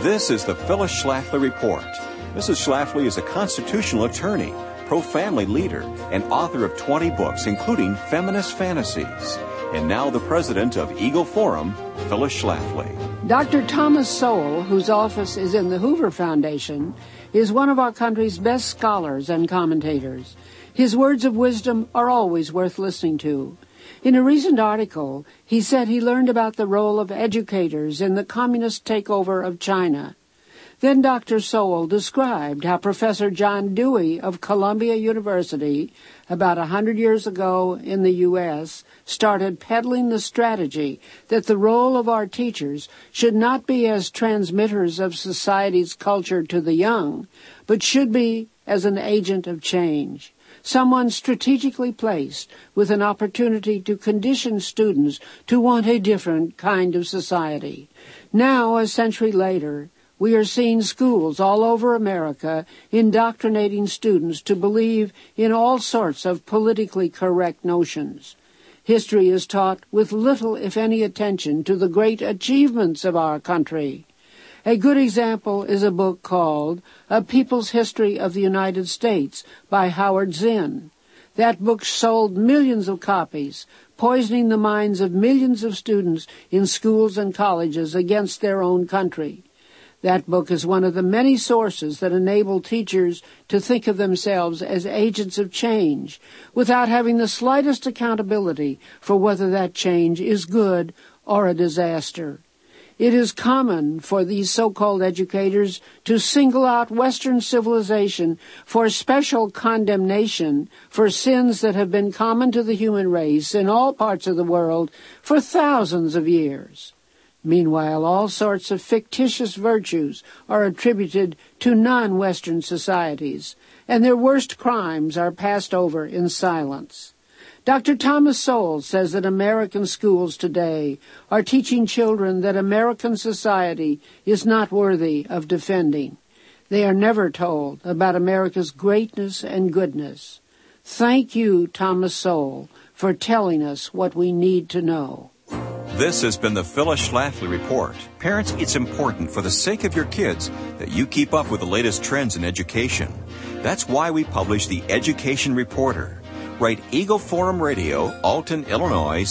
This is the Phyllis Schlafly Report. Mrs. Schlafly is a constitutional attorney, pro-family leader, and author of 20 books, including Feminist Fantasies. And now the president of Eagle Forum, Phyllis Schlafly. Dr. Thomas Sowell, whose office is in the Hoover Foundation, is one of our country's best scholars and commentators. His words of wisdom are always worth listening to. In a recent article, he said he learned about the role of educators in the communist takeover of China. Then Dr. Sowell described how Professor John Dewey of Columbia University, about 100 years ago in the U.S., started peddling the strategy that the role of our teachers should not be as transmitters of society's culture to the young, but should be as an agent of change. Someone strategically placed with an opportunity to condition students to want a different kind of society. Now, a century later, we are seeing schools all over America indoctrinating students to believe in all sorts of politically correct notions. History is taught with little, if any, attention to the great achievements of our country. A good example is a book called A People's History of the United States by Howard Zinn. That book sold millions of copies, poisoning the minds of millions of students in schools and colleges against their own country. That book is one of the many sources that enable teachers to think of themselves as agents of change without having the slightest accountability for whether that change is good or a disaster. It is common for these so-called educators to single out Western civilization for special condemnation for sins that have been common to the human race in all parts of the world for thousands of years. Meanwhile, all sorts of fictitious virtues are attributed to non-Western societies, and their worst crimes are passed over in silence. Dr. Thomas Sowell says that American schools today are teaching children that American society is not worthy of defending. They are never told about America's greatness and goodness. Thank you, Thomas Sowell, for telling us what we need to know. This has been the Phyllis Schlafly Report. Parents, it's important for the sake of your kids that you keep up with the latest trends in education. That's why we publish the Education Reporter. Write Eagle Forum Radio, Alton, Illinois,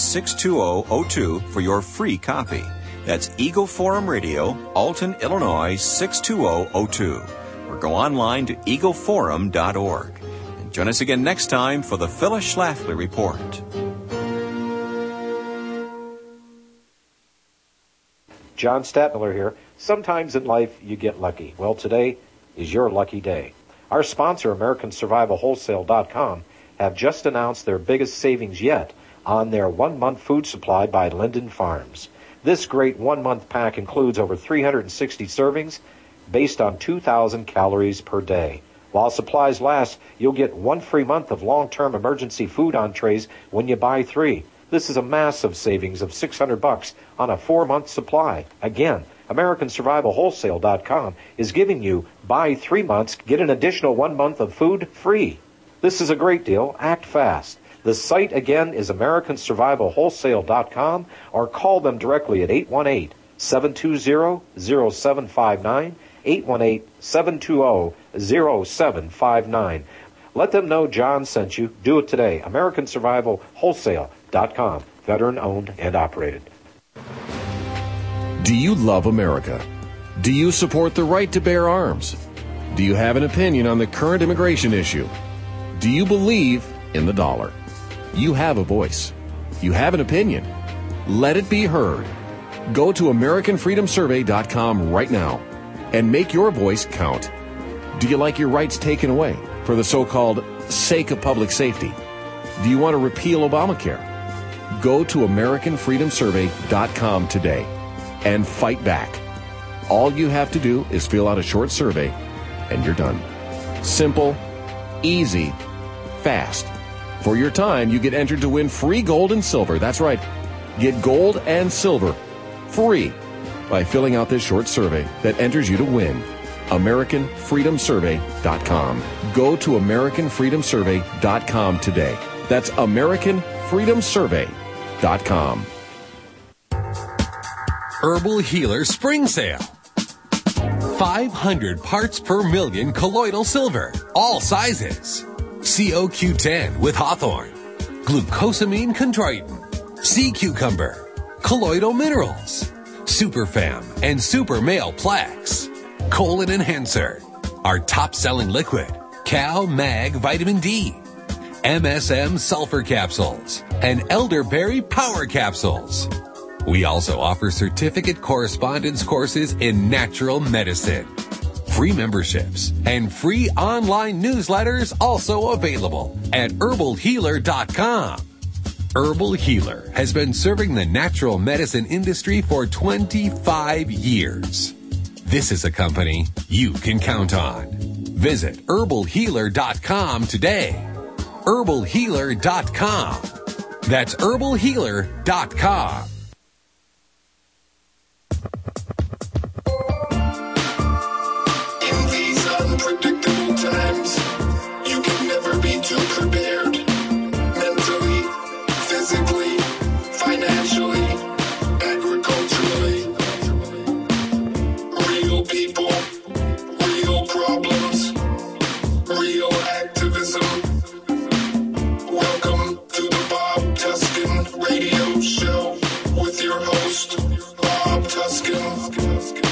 62002 for your free copy. That's Eagle Forum Radio, Alton, Illinois, 62002. Or go online to eagleforum.org. And join us again next time for the Phyllis Schlafly Report. John Stadtmiller here. Sometimes in life you get lucky. Well, today is your lucky day. Our sponsor, AmericanSurvivalWholesale.com, have just announced their biggest savings yet on their 1-month food supply by Linden Farms. This great 1-month pack includes over 360 servings based on 2,000 calories per day. While supplies last, you'll get 1 free month of long-term emergency food entrees when you buy 3. This is a massive savings of $600 on a 4-month supply. Again, AmericanSurvivalWholesale.com is giving you buy 3 months, get an additional 1 month of food free. This is a great deal. Act fast. The site again is AmericanSurvivalWholesale.com or call them directly at 818-720-0759, 818-720-0759. Let them know John sent you. Do it today. AmericanSurvivalWholesale.com. Veteran owned and operated. Do you love America? Do you support the right to bear arms? Do you have an opinion on the current immigration issue? Do you believe in the dollar? You have a voice. You have an opinion. Let it be heard. Go to AmericanFreedomSurvey.com right now and make your voice count. Do you like your rights taken away for the so-called sake of public safety? Do you want to repeal Obamacare? Go to AmericanFreedomSurvey.com today and fight back. All you have to do is fill out a short survey and you're done. Simple, easy, fast. For your time, you get entered to win free gold and silver. That's right. Get gold and silver free by filling out this short survey that enters you to win. AmericanFreedomSurvey.com. Go to AmericanFreedomSurvey.com today. That's AmericanFreedomSurvey.com. Herbal Healer Spring Sale. 500 parts per million colloidal silver, all sizes. COQ10 with Hawthorne, glucosamine chondroitin, sea cucumber, colloidal minerals, Superfam and Super Male Plex, colon enhancer, our top-selling liquid, Cal Mag Vitamin D, MSM sulfur capsules, and elderberry power capsules. We also offer certificate correspondence courses in natural medicine. Free memberships and free online newsletters also available at herbalhealer.com. Herbal Healer has been serving the natural medicine industry for 25 years. This is a company you can count on. Visit herbalhealer.com today. herbalhealer.com. That's herbalhealer.com. In these unpredictable times, you can never be too prepared. Mentally, physically, financially, agriculturally. Real people, real problems, real activism. Welcome to the Bob Tuskin Radio Show with your host, Bob Tuskin.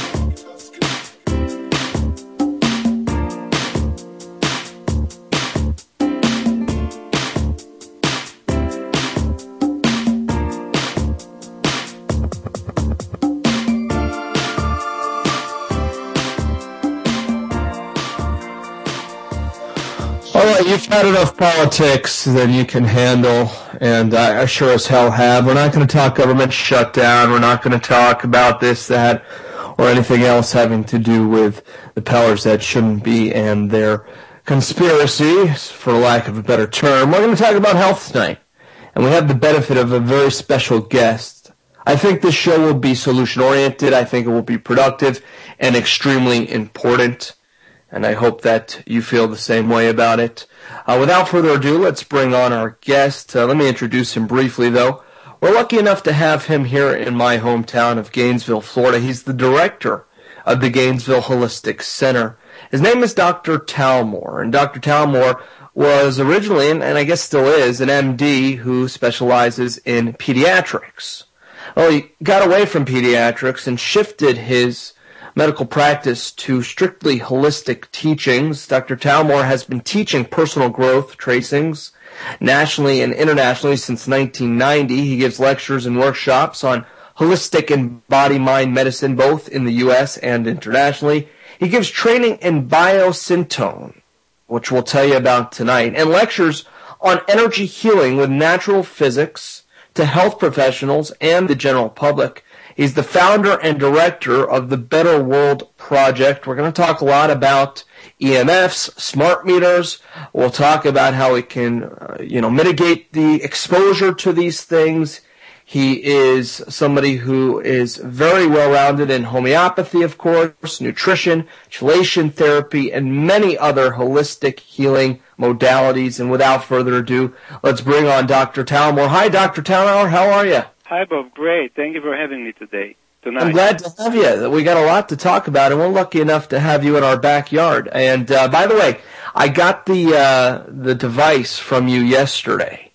All right, you've had enough politics than you can handle, and I sure as hell have. We're not going to talk government shutdown. We're not going to talk about this, that, or anything else having to do with the powers that shouldn't be and their conspiracy, for lack of a better term. We're going to talk about health tonight, and we have the benefit of a very special guest. I think this show will be solution-oriented. I think it will be productive and extremely important. And I hope that you feel the same way about it. Without further ado, let's bring on our guest. Let me introduce him briefly, though. We're lucky enough to have him here in my hometown of Gainesville, Florida. He's the director of the Gainesville Holistic Center. His name is Dr. Talmor, and Dr. Talmor was originally, and I guess still is, an MD who specializes in pediatrics. Well, he got away from pediatrics and shifted his medical practice to strictly holistic teachings. Dr. Talmor has been teaching personal growth tracings nationally and internationally since 1990. He gives lectures and workshops on holistic and body-mind medicine, both in the U.S. and internationally. He gives training in biosyntone, which we'll tell you about tonight, and lectures on energy healing with natural physics to health professionals and the general public. He's the founder and director of the Better World Project. We're going to talk a lot about EMFs, smart meters. We'll talk about how we can, mitigate the exposure to these things. He is somebody who is very well-rounded in homeopathy, of course, nutrition, chelation therapy, and many other holistic healing modalities. And without further ado, let's bring on Dr. Talmor. Hi, Dr. Talmor. How are you? Hi, Bob. Great. Thank you for having me tonight. I'm glad to have you. We got a lot to talk about, and we're lucky enough to have you in our backyard. And by the way, I got the device from you yesterday,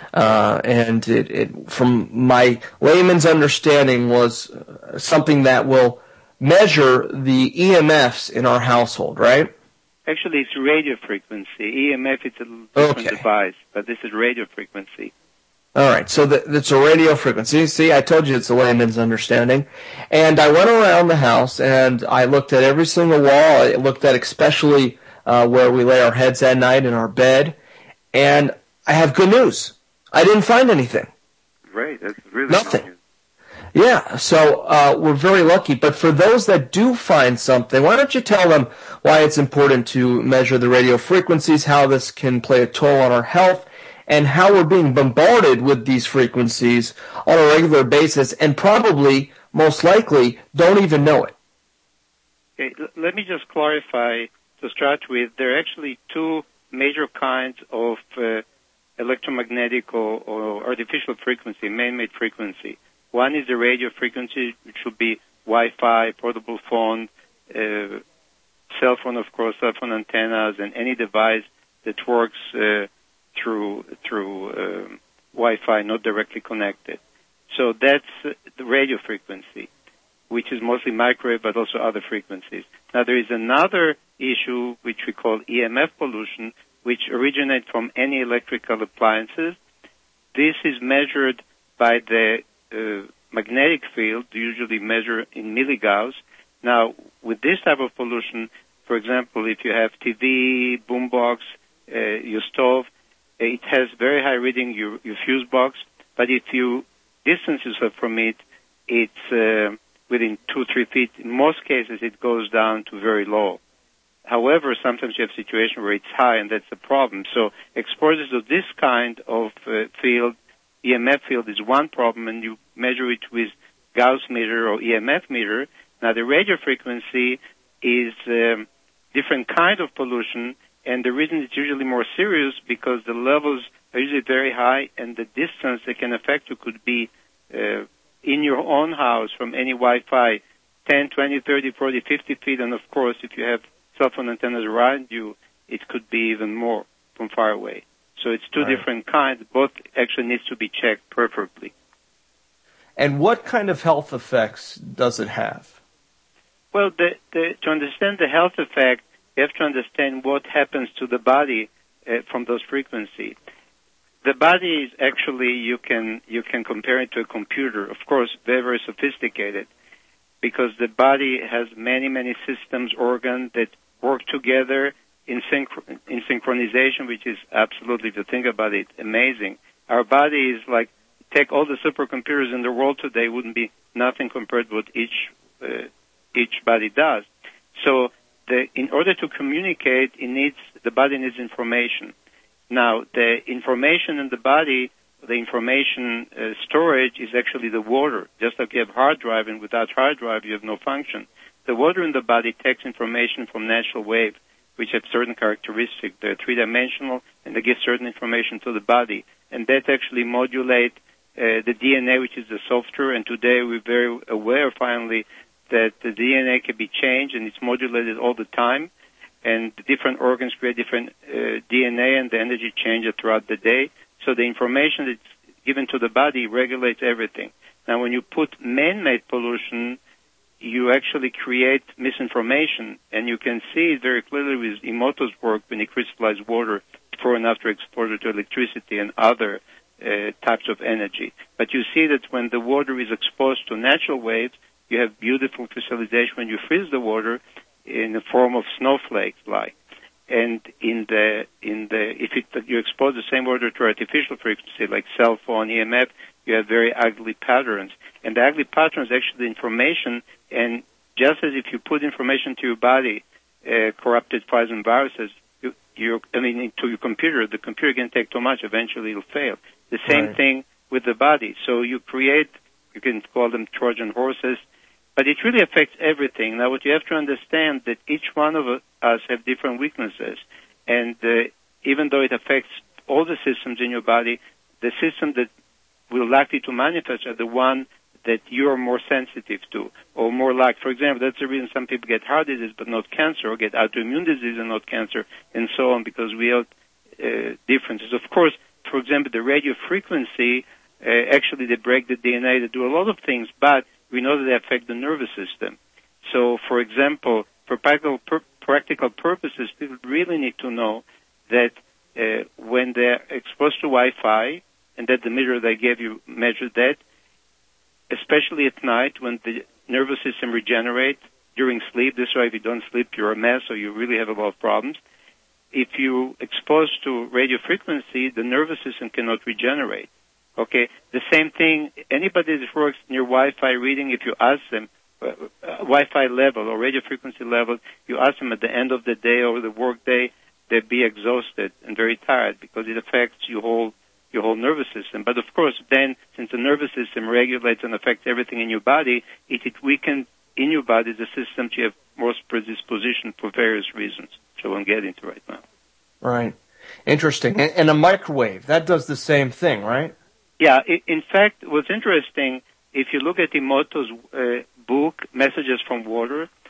and it from my layman's understanding was something that will measure the EMFs in our household, right? Actually, it's radio frequency. EMF is a different device, but this is radio frequency. All right, so it's a radio frequency. See, I told you it's a layman's understanding. And I went around the house, and I looked at every single wall. I looked at especially where we lay our heads at night in our bed. And I have good news. I didn't find anything. Great, that's really nothing. Good. Yeah, so we're very lucky. But for those that do find something, why don't you tell them why it's important to measure the radio frequencies, how this can play a toll on our health, and how we're being bombarded with these frequencies on a regular basis and probably, most likely, don't even know it. Okay, let me just clarify to start with. There are actually two major kinds of electromagnetic or artificial frequency, man-made frequency. One is the radio frequency, which would be Wi-Fi, portable phone, cell phone, of course, cell phone antennas, and any device that works through Wi-Fi, not directly connected. So that's the radio frequency, which is mostly microwave, but also other frequencies. Now, there is another issue which we call EMF pollution, which originates from any electrical appliances. This is measured by the magnetic field, usually measured in milligauss. Now, with this type of pollution, for example, if you have TV, boombox, your stove, it has very high reading, your fuse box, but if you distance yourself from it, it's within 2-3 feet. In most cases, it goes down to very low. However, sometimes you have situations where it's high, and that's a problem. So exposure to this kind of field, EMF field, is one problem, and you measure it with Gauss meter or EMF meter. Now, the radio frequency is different kind of pollution, and the reason it's usually more serious because the levels are usually very high, and the distance that can affect you could be in your own house from any Wi-Fi 10, 20, 30, 40, 50 feet, and of course, if you have cell phone antennas around you, it could be even more from far away. So it's two different kinds. Both actually needs to be checked perfectly. And what kind of health effects does it have? Well, to understand the health effect, you have to understand what happens to the body from those frequencies. The body is actually, you can compare it to a computer, of course, very, very sophisticated, because the body has many, many systems, organs that work together in synchronization, which is absolutely, if you think about it, amazing. Our body is like, take all the supercomputers in the world today, wouldn't be nothing compared to what each body does. So in order to communicate, the body needs information. Now, the information in the body, the information storage is actually the water. Just like you have hard drive, and without hard drive, you have no function. The water in the body takes information from natural waves, which have certain characteristics. They're three-dimensional, and they give certain information to the body. And that actually modulates the DNA, which is the software. And today we're very aware, finally, that the DNA can be changed, and it's modulated all the time. And the different organs create different DNA, and the energy changes throughout the day. So the information that's given to the body regulates everything. Now, when you put man-made pollution, you actually create misinformation, and you can see it very clearly with Emoto's work when he crystallized water before and after exposure to electricity and other types of energy. But you see that when the water is exposed to natural waves, you have beautiful crystallization when you freeze the water in the form of snowflakes, like. And if you expose the same water to artificial frequency like cell phone, EMF, you have very ugly patterns. And the ugly patterns is actually information. And just as if you put information to your body, corrupted files and viruses, into your computer, the computer can take too much. Eventually, it'll fail. The same thing with the body. So you can call them Trojan horses, but it really affects everything. Now, what you have to understand that each one of us have different weaknesses, and even though it affects all the systems in your body, the system that will likely to manifest are the one that you're more sensitive to, or more like. For example, that's the reason some people get heart disease but not cancer, or get autoimmune disease and not cancer, and so on, because we have differences. Of course, for example, the radio frequency, actually they break the DNA, they do a lot of things, but we know that they affect the nervous system. So, for example, for practical purposes, people really need to know that when they're exposed to Wi-Fi, and that the meter they gave you measured that, especially at night when the nervous system regenerates during sleep. This way, if you don't sleep, you're a mess, or you really have a lot of problems. If you expose to radio frequency, the nervous system cannot regenerate. Okay, the same thing, anybody that works near Wi-Fi reading, if you ask them, Wi-Fi level or radio frequency level, you ask them at the end of the day or the work day, they'd be exhausted and very tired because it affects your whole nervous system. But of course, then, since the nervous system regulates and affects everything in your body, it weakens in your body the systems you have more predisposition for various reasons, which I won't get into right now. Right. Interesting. And a microwave, that does the same thing, right? Yeah. In fact, what's interesting, if you look at Emoto's book, Messages from Water,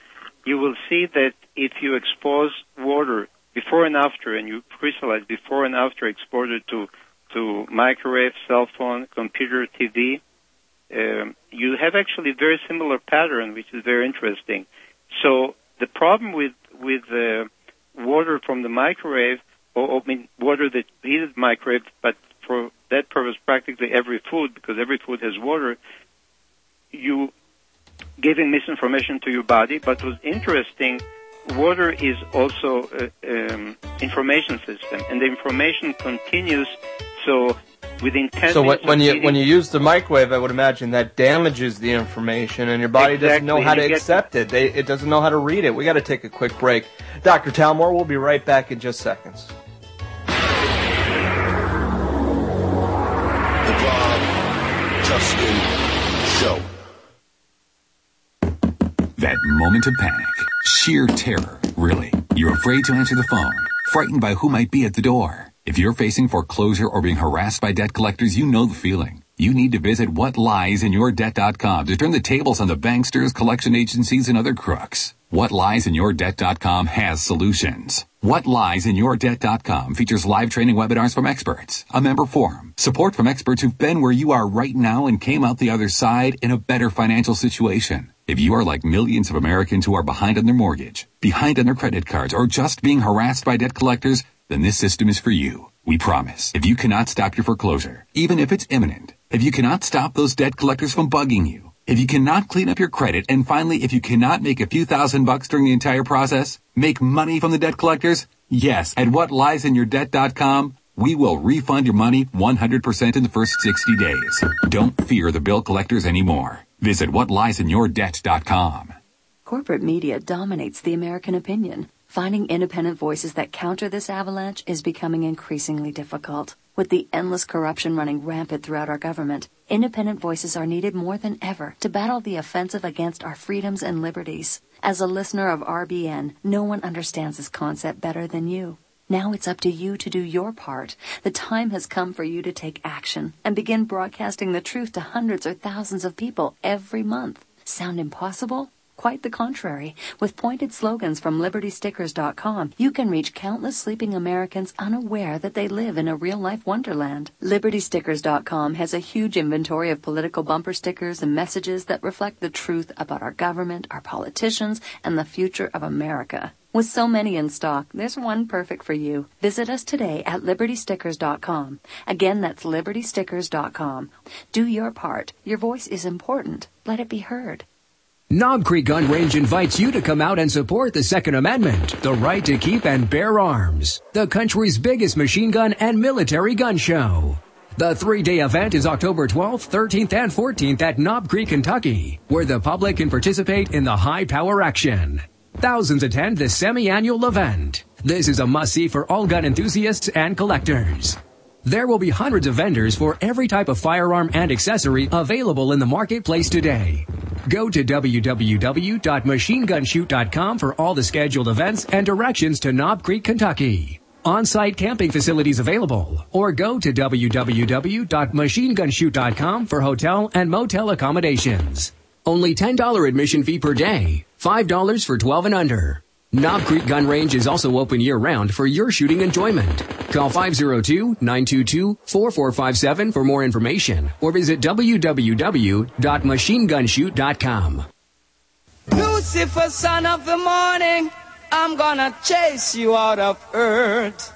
you will see that if you expose water before and after, and you crystallize before and after exposure to microwave, cell phone, computer, TV, you have actually a very similar pattern, which is very interesting. So the problem with water from the microwave, or water that heated microwave, but for that purpose, practically every food, because every food has water, you giving misinformation to your body. But what's interesting, water is also information system, and the information continues. So within 10 so minutes when you use the microwave, I would imagine that damages the information, and your body doesn't know how to accept it. It doesn't know how to read it. We got to take a quick break. Dr. Talmor, we'll be right back in just seconds. The Bob Tuskin Show. That moment of panic, sheer terror, really. You're afraid to answer the phone, frightened by who might be at the door. If you're facing foreclosure or being harassed by debt collectors, you know the feeling. You need to visit whatliesinyourdebt.com to turn the tables on the banksters, collection agencies, and other crooks. Whatliesinyourdebt.com has solutions. Whatliesinyourdebt.com features live training webinars from experts, a member forum, support from experts who've been where you are right now and came out the other side in a better financial situation. If you are like millions of Americans who are behind on their mortgage, behind on their credit cards, or just being harassed by debt collectors, then this system is for you. We promise. If you cannot stop your foreclosure, even if it's imminent, if you cannot stop those debt collectors from bugging you, if you cannot clean up your credit, and finally, if you cannot make a few $1,000s during the entire process, make money from the debt collectors, yes, at whatliesinyourdebt.com, we will refund your money 100% in the first 60 days. Don't fear the bill collectors anymore. Visit whatliesinyourdebt.com. Corporate media dominates the American opinion. Finding independent voices that counter this avalanche is becoming increasingly difficult. With the endless corruption running rampant throughout our government, independent voices are needed more than ever to battle the offensive against our freedoms and liberties. As a listener of RBN, no one understands this concept better than you. Now it's up to you to do your part. The time has come for you to take action and begin broadcasting the truth to hundreds or thousands of people every month. Sound impossible? Quite the contrary. With pointed slogans from LibertyStickers.com, you can reach countless sleeping Americans unaware that they live in a real-life wonderland. LibertyStickers.com has a huge inventory of political bumper stickers and messages that reflect the truth about our government, our politicians, and the future of America. With so many in stock, there's one perfect for you. Visit us today at LibertyStickers.com. Again, that's LibertyStickers.com. Do your part. Your voice is important. Let it be heard. Knob Creek Gun Range invites you to come out and support the Second Amendment, the right to keep and bear arms, the country's biggest machine gun and military gun show. The 3-day event is October 12th, 13th, and 14th at Knob Creek, Kentucky, where the public can participate in the high-power action. Thousands attend the semi-annual event. This is a must-see for all gun enthusiasts and collectors. There will be hundreds of vendors for every type of firearm and accessory available in the marketplace today. Go to www.machinegunshoot.com for all the scheduled events and directions to Knob Creek, Kentucky. On-site camping facilities available, or go to www.machinegunshoot.com for hotel and motel accommodations. Only $10 admission fee per day, $5 for 12 and under. Knob Creek Gun Range is also open year-round for your shooting enjoyment. Call 502-922-4457 for more information, or visit www.machinegunshoot.com. Lucifer, son of the morning, I'm gonna chase you out of earth.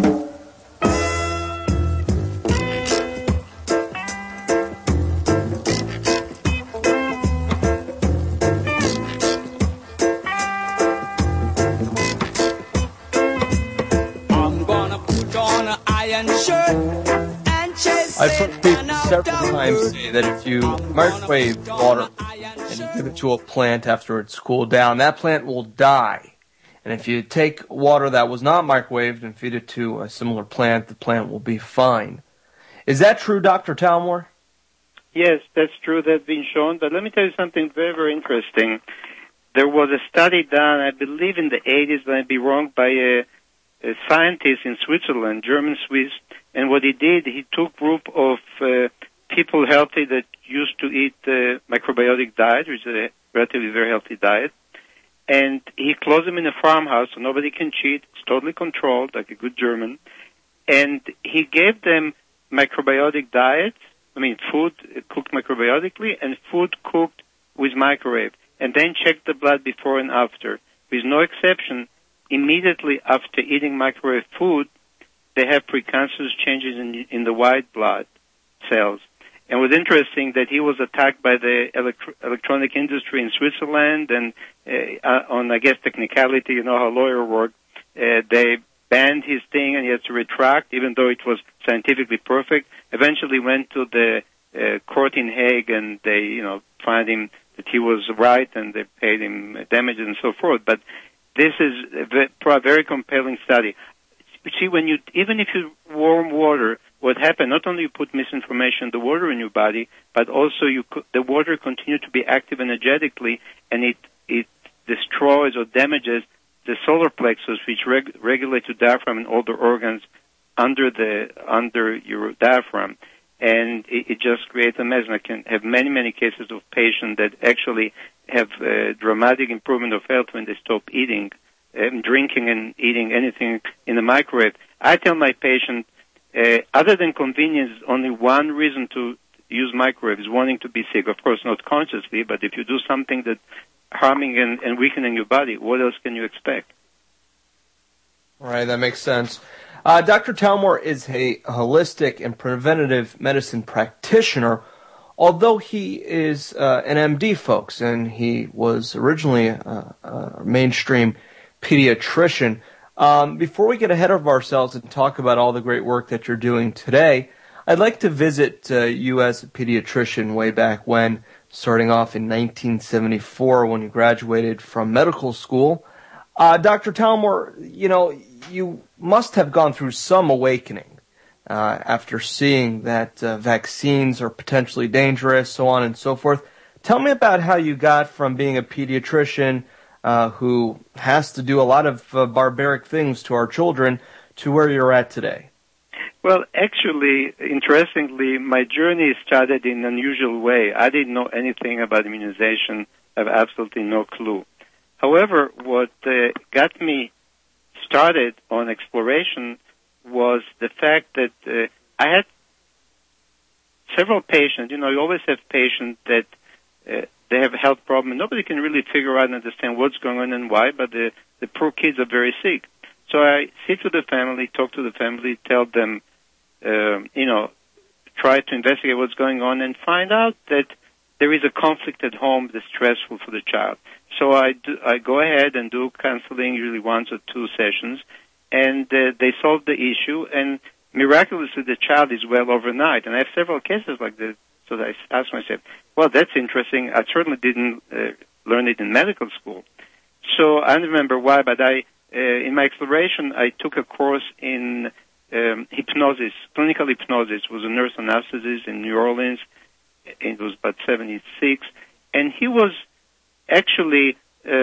I've heard people several times say that if you microwave water and you give it to a plant after it's cooled down, that plant will die. And if you take water that was not microwaved and feed it to a similar plant, the plant will be fine. Is that true, Dr. Talmor? Yes, that's true. That's been shown. But let me tell you something very, very interesting. There was a study done, I believe in the 80s, I might be wrong, by a scientist in Switzerland, German-Swiss, and what he did, he took a group of people healthy that used to eat microbiotic diet, which is a relatively very healthy diet, and he closed them in a farmhouse so nobody can cheat. It's totally controlled, like a good German. And he gave them microbiotic diets, food cooked microbiotically and food cooked with microwave, and then checked the blood before and after. With no exception, immediately after eating microwave food, they have precancerous changes in the white blood cells. And it was interesting that he was attacked by the electronic industry in Switzerland, and on, I guess, technicality, you know how lawyers work, they banned his thing and he had to retract, even though it was scientifically perfect. Eventually went to the court in Hague, and they, found him that he was right, and they paid him damages and so forth. But this is a very compelling study. You see, even if you warm water, what happened, not only you put misinformation in the water in your body, but also the water continues to be active energetically, and it destroys or damages the solar plexus, which regulates your diaphragm and all the organs under your diaphragm. And it just creates a mess. And I can have many, many cases of patients that actually have dramatic improvement of health when they stop eating, drinking and eating anything in the microwave. I tell my patients, other than convenience, only one reason to use microwave is wanting to be sick. Of course, not consciously, but if you do something that's harming and weakening your body, what else can you expect? All right, that makes sense. Dr. Talmor is a holistic and preventative medicine practitioner, although he is an MD, folks, and he was originally a mainstream pediatrician. Before we get ahead of ourselves and talk about all the great work that you're doing today, I'd like to visit you as a pediatrician way back when, starting off in 1974 when you graduated from medical school. Dr. Talmor, you must have gone through some awakening after seeing that vaccines are potentially dangerous, so on and so forth. Tell me about how you got from being a pediatrician who has to do a lot of barbaric things to our children to where you're at today. Well, actually, interestingly, my journey started in an unusual way. I didn't know anything about immunization. I have absolutely no clue. However, what got me started on exploration was the fact that I had several patients. You always have patients that they have a health problem, and nobody can really figure out and understand what's going on and why, but the poor kids are very sick. So I sit with the family, talk to the family, tell them, try to investigate what's going on and find out that there is a conflict at home that's stressful for the child. So I go ahead and do counseling, usually 1 or 2 sessions, and they solve the issue, and miraculously the child is well overnight. And I have several cases like this. So I asked myself, well, that's interesting. I certainly didn't learn it in medical school. So I don't remember why, but in my exploration, I took a course in hypnosis, clinical hypnosis. It was a nurse anesthetist in New Orleans. It was about 76. And he was actually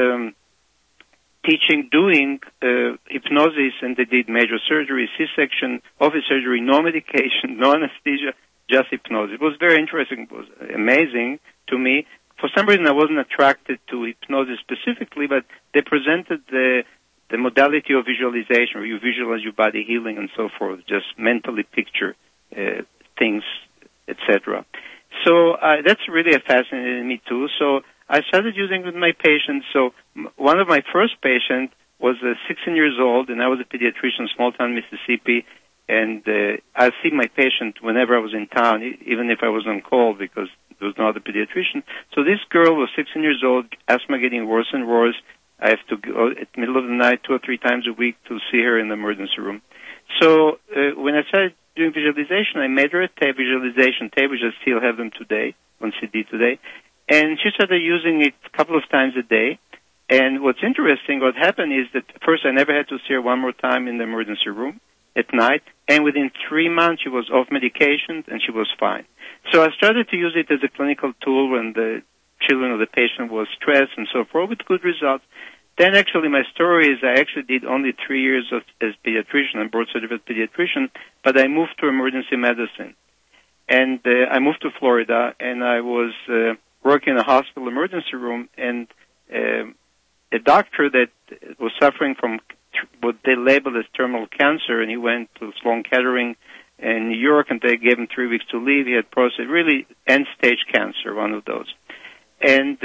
doing hypnosis, and they did major surgery, C-section, office surgery, no medication, no anesthesia, just hypnosis. It was very interesting. It was amazing to me. For some reason, I wasn't attracted to hypnosis specifically, but they presented the modality of visualization, where you visualize your body healing and so forth, just mentally picture things, etc. So that's really fascinated me too. So I started using it with my patients. So one of my first patients was 16 years old, and I was a pediatrician in small town Mississippi. And I see my patient whenever I was in town, even if I was on call, because there was no other pediatrician. So this girl was 16 years old, asthma getting worse and worse. I have to go at the middle of the night 2 or 3 times a week to see her in the emergency room. So when I started doing visualization, I made her a visualization tape, which I still have them today, on CD today. And she started using it a couple of times a day. And what's interesting, what happened is that first I never had to see her one more time in the emergency room at night, and within 3 months she was off medication and she was fine. So I started to use it as a clinical tool when the children of the patient was stressed and so forth, with good results. Then actually my story is I actually did only 3 years as pediatrician. I'm board certified pediatrician, but I moved to emergency medicine. And I moved to Florida, and I was working in a hospital emergency room, and a doctor that was suffering from what they labeled as terminal cancer, and he went to Sloan Kettering in New York, and they gave him 3 weeks to live. He had prostate, really end-stage cancer, one of those. And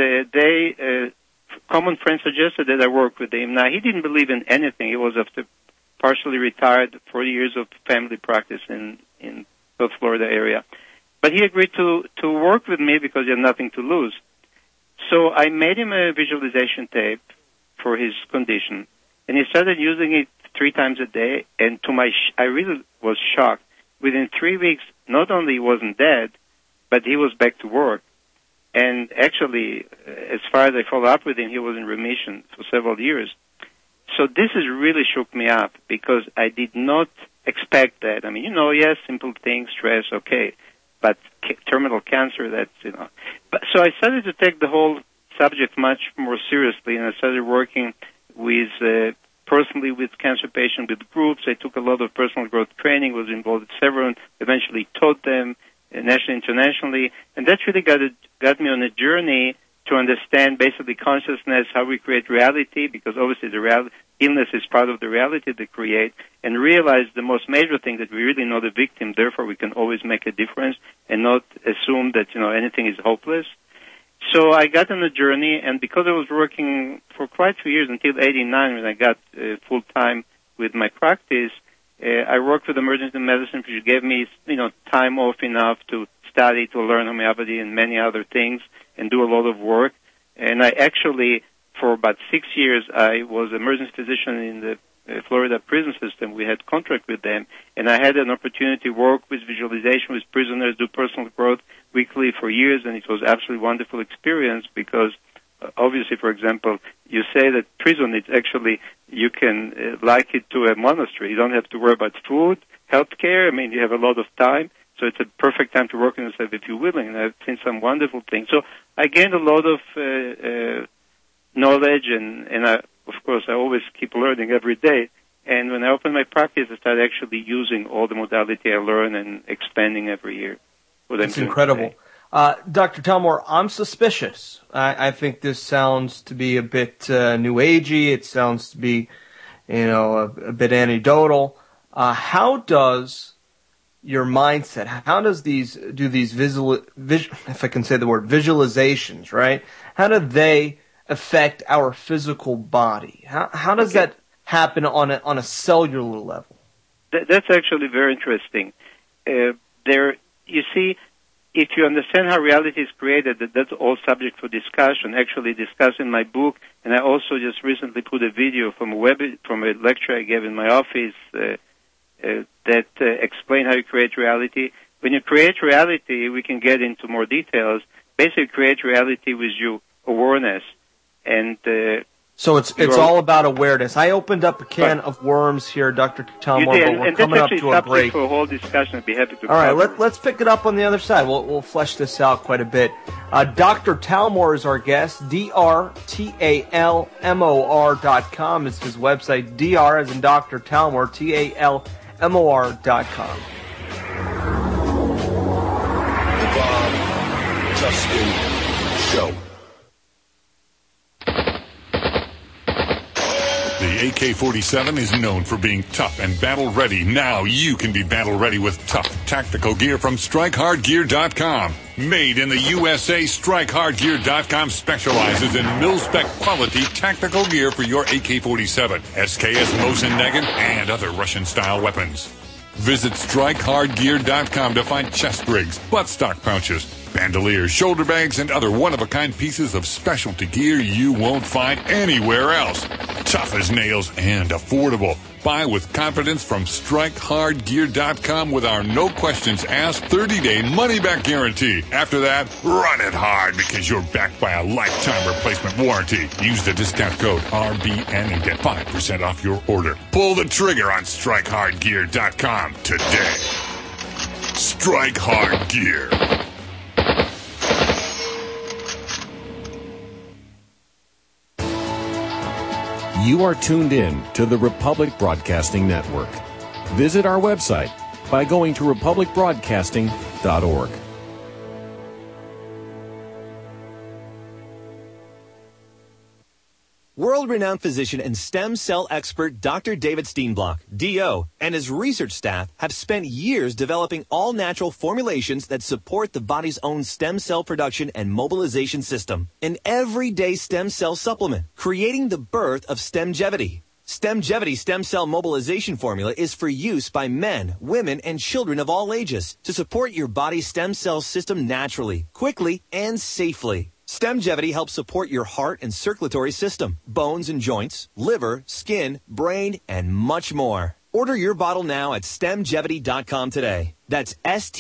common friends suggested that I work with him. Now, he didn't believe in anything. He was after partially retired, 40 years of family practice in South Florida area. But he agreed to work with me because he had nothing to lose. So I made him a visualization tape for his condition, and he started using it 3 times a day, and I really was shocked. Within 3 weeks, not only he wasn't dead, but he was back to work. And actually, as far as I followed up with him, he was in remission for several years. So this has really shook me up because I did not expect that. I mean, yes, simple things, stress, okay. But terminal cancer, that's, so I started to take the whole subject much more seriously, and I started working with, personally with cancer patients, with groups. I took a lot of personal growth training, was involved with several, eventually taught them nationally, internationally, and that really got me on a journey to understand basically consciousness, how we create reality, because obviously the illness is part of the reality they create, and realize the most major thing that we're really not a victim, therefore we can always make a difference and not assume that, anything is hopeless. So I got on a journey, and because I was working for quite a few years until 89 when I got full-time with my practice, I worked with emergency medicine, which gave me, time off enough to study, to learn homeopathy and many other things, and do a lot of work. And I actually, for about 6 years, I was emergency physician in the Florida prison system. We had contract with them, and I had an opportunity to work with visualization with prisoners, do personal growth weekly for years, and it was absolutely wonderful experience because obviously, for example, you say that prison, it's actually, you can like it to a monastery. You don't have to worry about food, health care. I mean, you have a lot of time. So it's a perfect time to work on yourself if you're willing. And I've seen some wonderful things. So I gained a lot of knowledge, and of course, I always keep learning every day. And when I opened my practice, I started actually using all the modality I learn and expanding every year. That's incredible. Dr. Talmor, I'm suspicious. I think this sounds to be a bit new agey. It sounds to be, a bit anecdotal. How does your mindset, how does these if I can say the word, visualizations, right? How do they affect our physical body? How does that happen on a cellular level? That's actually very interesting. You see, if you understand how reality is created, that's all subject for discussion, actually discussed in my book, and I also just recently put a video from a lecture I gave in my office that explain how you create reality. When you create reality, we can get into more details. Basically, create reality with your awareness. And so it's all about awareness. I opened up a can of worms here, Dr. Talmor, but we're coming up to a break. For a whole discussion. I'd be happy to. All right, let's pick it up on the other side. We'll flesh this out quite a bit. Dr. Talmor is our guest. drtalmor.com is his website. Dr as in Dr. Talmor, TALMOR.com. The Bob Tuskin Show. The AK-47 is known for being tough and battle-ready. Now you can be battle-ready with tough tactical gear from StrikeHardGear.com. Made in the USA, StrikeHardGear.com specializes in mil-spec quality tactical gear for your AK-47, SKS Mosin Nagin, and other Russian-style weapons. Visit StrikeHardGear.com to find chest rigs, buttstock pouches, bandoliers, shoulder bags, and other one-of-a-kind pieces of specialty gear you won't find anywhere else. Tough as nails and affordable. Buy with confidence from StrikeHardGear.com with our no-questions-asked 30-day money-back guarantee. After that, run it hard because you're backed by a lifetime replacement warranty. Use the discount code RBN and get 5% off your order. Pull the trigger on StrikeHardGear.com today. Strike Hard Gear. You are tuned in to the Republic Broadcasting Network. Visit our website by going to republicbroadcasting.org. World-renowned physician and stem cell expert Dr. David Steenblock, DO, and his research staff have spent years developing all-natural formulations that support the body's own stem cell production and mobilization system. An everyday stem cell supplement, creating the birth of Stemgevity. Stemgevity stem cell mobilization formula is for use by men, women, and children of all ages to support your body's stem cell system naturally, quickly, and safely. Stemgevity helps support your heart and circulatory system, bones and joints, liver, skin, brain, and much more. Order your bottle now at stemgevity.com today. That's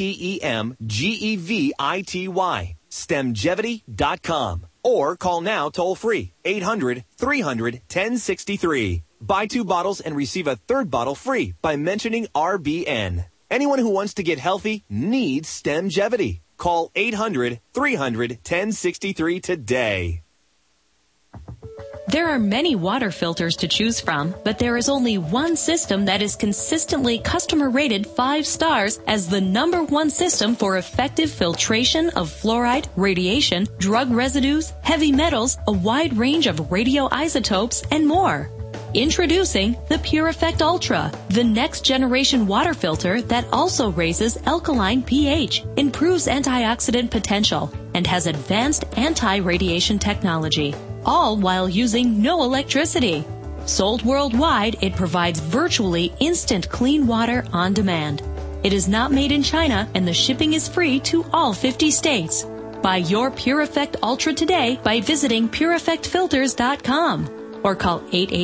STEMGEVITY. Stemgevity.com. Or call now toll-free, 800-300-1063. Buy 2 bottles and receive a 3rd bottle free by mentioning RBN. Anyone who wants to get healthy needs Stemgevity. Call 800-300-1063 today. There are many water filters to choose from, but there is only one system that is consistently customer rated 5 stars as the #1 system for effective filtration of fluoride, radiation, drug residues, heavy metals, a wide range of radioisotopes, and more. Introducing the Pure Effect Ultra, the next generation water filter that also raises alkaline pH, improves antioxidant potential, and has advanced anti-radiation technology, all while using no electricity. Sold worldwide, it provides virtually instant clean water on demand. It is not made in China, and the shipping is free to all 50 states. Buy your Pure Effect Ultra today by visiting PureEffectFilters.com. or call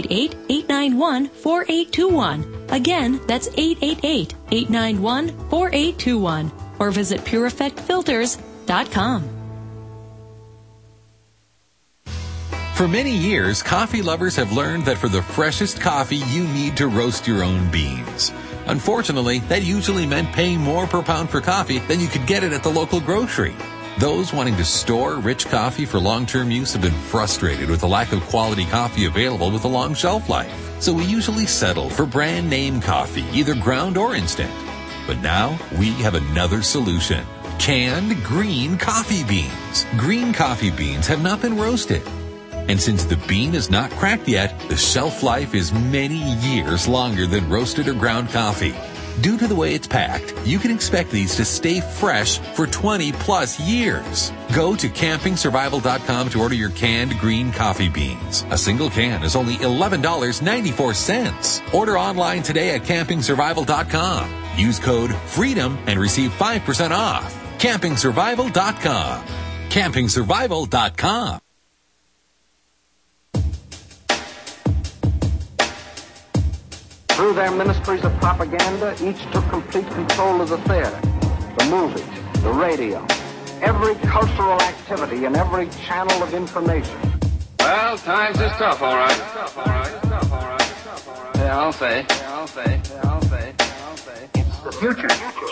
888-891-4821. Again, that's 888-891-4821. Or visit PureEffectFilters.com. For many years, coffee lovers have learned that for the freshest coffee, you need to roast your own beans. Unfortunately, that usually meant paying more per pound for coffee than you could get it at the local grocery. Those wanting to store rich coffee for long-term use have been frustrated with the lack of quality coffee available with a long shelf life. So we usually settle for brand name coffee, either ground or instant. But now we have another solution. Canned green coffee beans. Green coffee beans have not been roasted. And since the bean is not cracked yet, the shelf life is many years longer than roasted or ground coffee. Due to the way it's packed, you can expect these to stay fresh for 20 plus years. Go to campingsurvival.com to order your canned green coffee beans. A single can is only $11.94. Order online today at campingsurvival.com. Use code FREEDOM and receive 5% off. campingsurvival.com. campingsurvival.com. Through their ministries of propaganda, each took complete control of the theater, the movies, the radio, every cultural activity and every channel of information. Well, times is tough, all right. Yeah, I'll say. It's the future.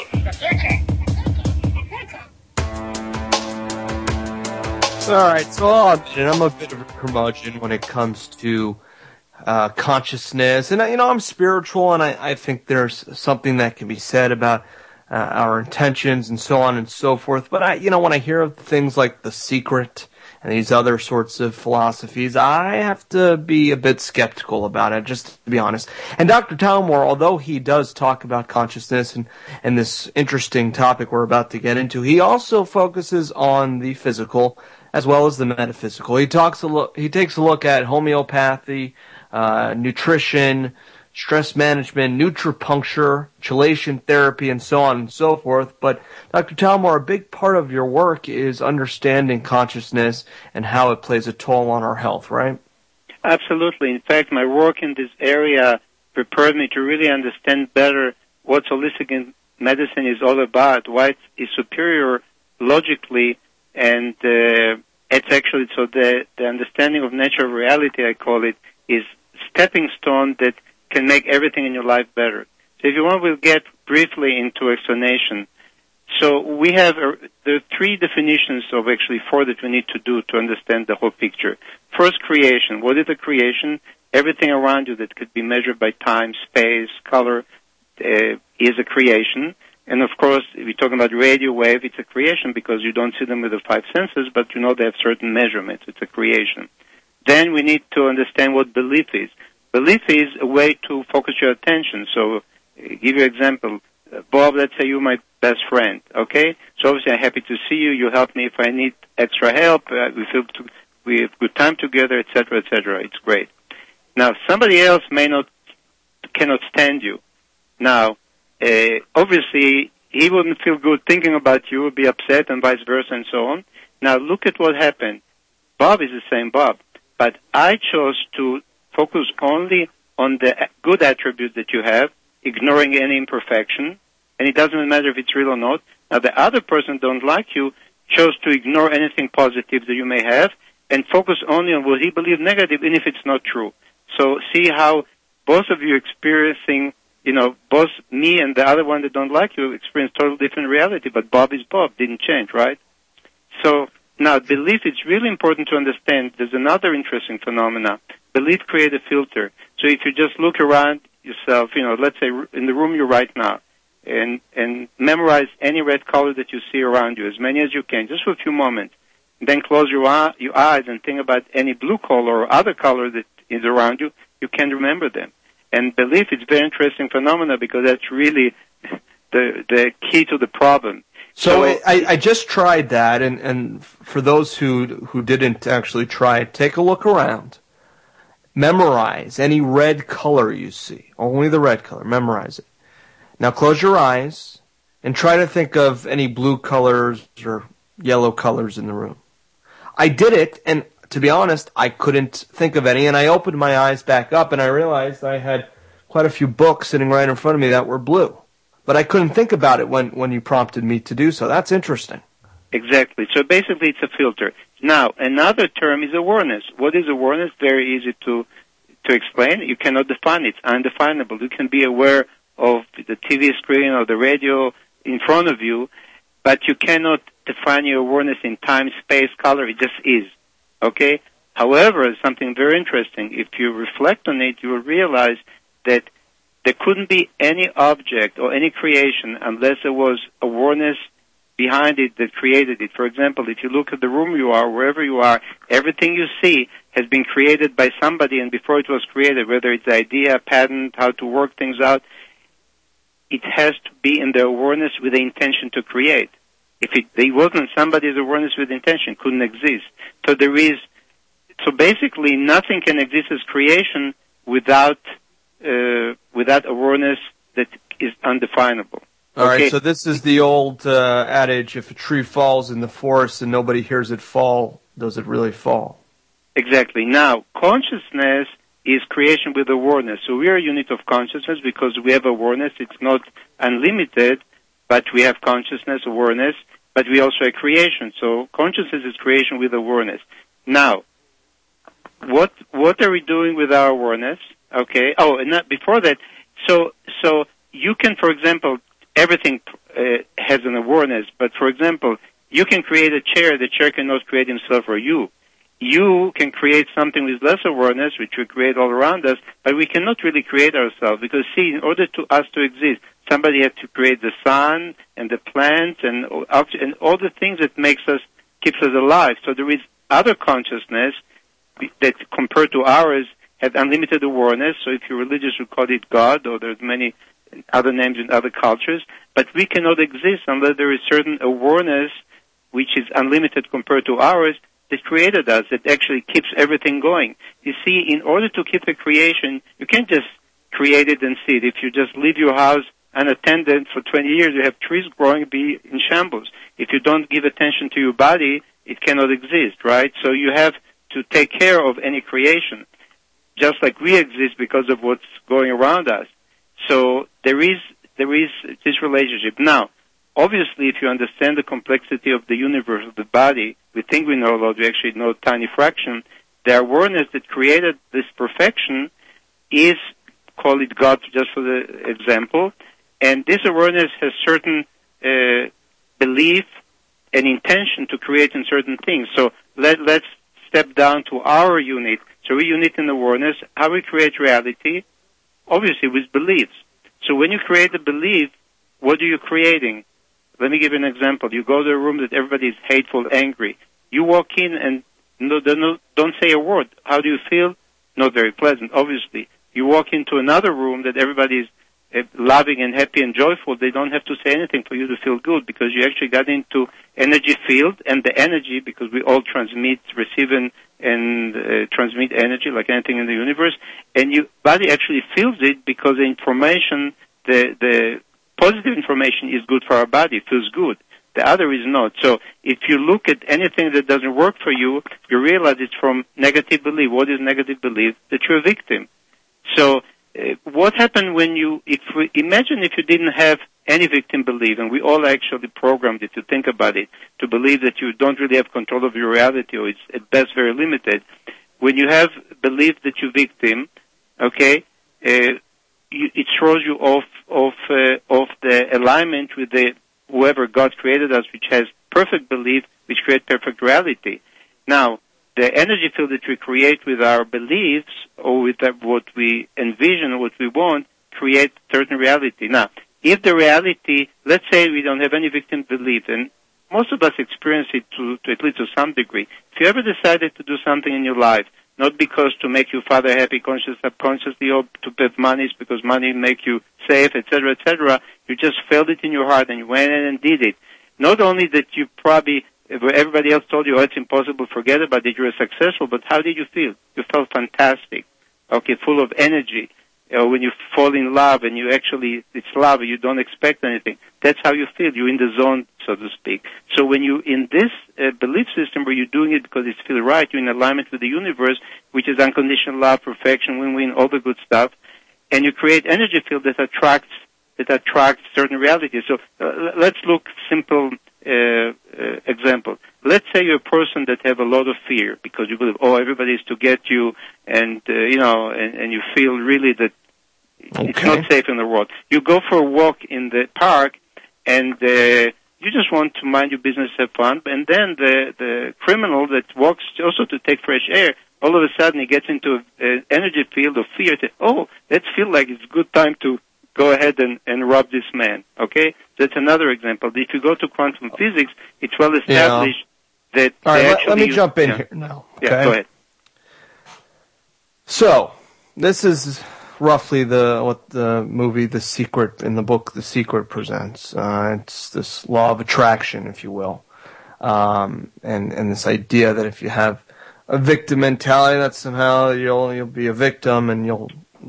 All right, so I'm a bit of a curmudgeon when it comes to consciousness, and I'm spiritual, and I think there's something that can be said about our intentions and so on and so forth. But when I hear of things like The Secret and these other sorts of philosophies, I have to be a bit skeptical about it, just to be honest. And Dr. Talmor, although he does talk about consciousness and this interesting topic we're about to get into, he also focuses on the physical as well as the metaphysical. He takes a look at homeopathy, nutrition, stress management, nutripuncture, chelation therapy, and so on and so forth. But Dr. Talmor, a big part of your work is understanding consciousness and how it plays a toll on our health, right? Absolutely. In fact, my work in this area prepared me to really understand better what holistic medicine is all about, why it is superior logically, and it's actually, so the understanding of natural reality, I call it, is stepping stone that can make everything in your life better. So if you want, we'll get briefly into explanation. So we have, there are 3 definitions of actually 4 that we need to do to understand the whole picture. First, creation. What is a creation? Everything around you that could be measured by time, space, color, is a creation. And of course, if we're talking about radio wave, it's a creation because you don't see them with the 5 senses, but you know they have certain measurements. It's a creation. then we need to understand what belief is. Belief is a way to focus your attention. So, give you an example. Bob, let's say you're my best friend, okay? So obviously I'm happy to see you. You help me if I need extra help. We have good time together, etc., etc. It's great. Now, somebody else cannot stand you. Now, obviously, he wouldn't feel good thinking about you, would be upset, and vice versa, and so on. Now, look at what happened. Bob is the same Bob, but I chose to focus only on the good attribute that you have, ignoring any imperfection, and it doesn't matter if it's real or not. Now, the other person don't like you, chose to ignore anything positive that you may have, and focus only on what he believes negative, even if it's not true. So see how both of you experiencing, both me and the other one that don't like you experience totally different reality, but Bob is Bob, didn't change, right? So now belief is really important to understand. There's another interesting phenomena. Belief creates a filter. So if you just look around yourself, let's say in the room you're right now, and memorize any red color that you see around you, as many as you can, just for a few moments. Then close your eyes and think about any blue color or other color that is around you. You can remember them. And belief is a very interesting phenomena because that's really the key to the problem. So I just tried that, and for those who didn't actually try it, take a look around. Memorize any red color you see. Only the red color. Memorize it. Now close your eyes and try to think of any blue colors or yellow colors in the room. I did it, and to be honest, I couldn't think of any, and I opened my eyes back up, and I realized I had quite a few books sitting right in front of me that were blue. But I couldn't think about it when you prompted me to do so. That's interesting. Exactly. So basically it's a filter. Now, another term is awareness. What is awareness? Very easy to explain. You cannot define it. It's undefinable. You can be aware of the TV screen or the radio in front of you, but you cannot define your awareness in time, space, color. It just is. Okay? However, something very interesting. If you reflect on it, you will realize that there couldn't be any object or any creation unless there was awareness behind it that created it. For example, if you look at the room you are, wherever you are, everything you see has been created by somebody, and before it was created, whether it's idea, patent, how to work things out, it has to be in the awareness with the intention to create. If there wasn't somebody's awareness with intention, it couldn't exist. So basically nothing can exist as creation without awareness that is undefinable. All right, so this is the old adage, if a tree falls in the forest and nobody hears it fall, does it really fall? Exactly. Now, consciousness is creation with awareness. So we are a unit of consciousness because we have awareness. It's not unlimited, but we have consciousness, awareness, but we also have creation. So consciousness is creation with awareness. Now, what are we doing with our awareness? Okay. Oh, and before that, so you can, for example, everything has an awareness, but for example, you can create a chair. The chair cannot create himself or you. You can create something with less awareness, which we create all around us, but we cannot really create ourselves because, see, in order to us to exist, somebody had to create the sun and the plants and all the things that keeps us alive. So there is other consciousness that, compared to ours, has unlimited awareness. So if you're religious, we call it God, or there's many other names in other cultures. But we cannot exist unless there is certain awareness, which is unlimited compared to ours, that created us, that actually keeps everything going. You see, in order to keep the creation, you can't just create it and see it. If you just leave your house unattended for 20 years, you have trees growing, be in shambles. If you don't give attention to your body, it cannot exist, right? So you have to take care of any creation, just like we exist because of what's going around us. So there is this relationship. Now, obviously, if you understand the complexity of the universe, of the body, we think we know a lot, we actually know a tiny fraction. The awareness that created this perfection is, call it God just for the example, and this awareness has certain belief and intention to create in certain things. So let's step down to our unit. So we unit in awareness. How we create reality? Obviously with beliefs. So when you create a belief, what are you creating? Let me give you an example. You go to a room that everybody is hateful, angry. You walk in and Don't say a word. How do you feel? Not very pleasant, obviously. You walk into another room that everybody's loving and happy and joyful. They don't have to say anything for you to feel good because you actually got into energy field, and the energy, because we all receive and transmit energy like anything in the universe, and your body actually feels it because the information, the positive information is good for our body, feels good. The other is not. So if you look at anything that doesn't work for you, you realize it's from negative belief. What is negative belief? That you're a victim. So what happened imagine if you didn't have any victim belief, and we all actually programmed, if you think about it, to believe that you don't really have control of your reality, or it's at best very limited. When you have belief that you're victim, okay, it throws you off the alignment with whoever God created us, which has perfect belief, which creates perfect reality. Now, the energy field that we create with our beliefs, or with what we envision, what we want, create certain reality. Now, if the reality, let's say we don't have any victim belief, and most of us experience it to at least to some degree. If you ever decided to do something in your life, not because to make your father happy, consciously, subconsciously, or to have money, it's because money make you safe, etc., etc., you just felt it in your heart and you went in and did it. Not only that you probably, everybody else told you, it's impossible, forget about it, you were successful, but how did you feel? You felt fantastic, okay, full of energy. When you fall in love and it's love, you don't expect anything. That's how you feel. You're in the zone, so to speak. So when you're in this belief system where you're doing it because it feels right, you're in alignment with the universe, which is unconditional love, perfection, win-win, all the good stuff, and you create energy field that attracts certain realities. So let's look simple example. Let's say you're a person that have a lot of fear because you believe, everybody is to get you, and and you feel really that it's not safe in the world. You go for a walk in the park, and you just want to mind your business, have fun, and then the criminal that walks also to take fresh air, all of a sudden he gets into an energy field of fear. Let's feel like it's a good time to go ahead and rob this man, okay? That's another example. If you go to quantum physics, it's well established that all right, let me jump in here now. Okay? Yeah, go ahead. So, this is roughly what the movie The Secret, in the book The Secret, presents. It's this law of attraction, if you will. And this idea that if you have a victim mentality, that somehow you'll be a victim and you'll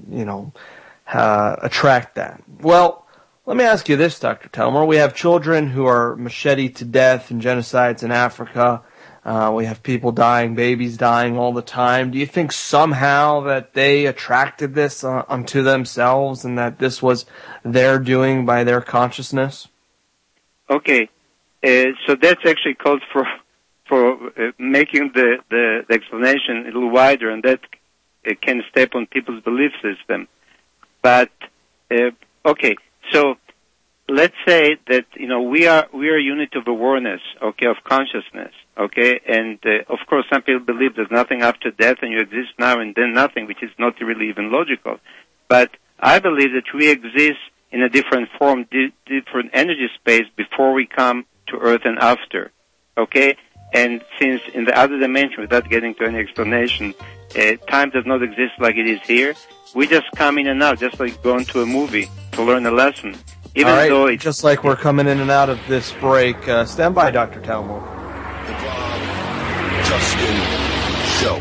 attract that. Well, let me ask you this, Dr. Talmor. We have children who are macheted to death in genocides in Africa. We have people dying, babies dying all the time. Do you think somehow that they attracted this unto themselves and that this was their doing by their consciousness? Okay. So that's actually called for making the explanation a little wider, and that can step on people's belief system. But okay, so let's say that we are a unit of awareness, okay, of consciousness, okay, and of course some people believe there's nothing after death and you exist now and then nothing, which is not really even logical. But I believe that we exist in a different form, different energy space before we come to Earth and after, okay. And since in the other dimension, without getting to any explanation, time does not exist like it is here. We just come in and out, just like going to a movie to learn a lesson. Even though it's just like we're coming in and out of this break. Stand by, Dr. Talmor. The Bob Tuskin Show.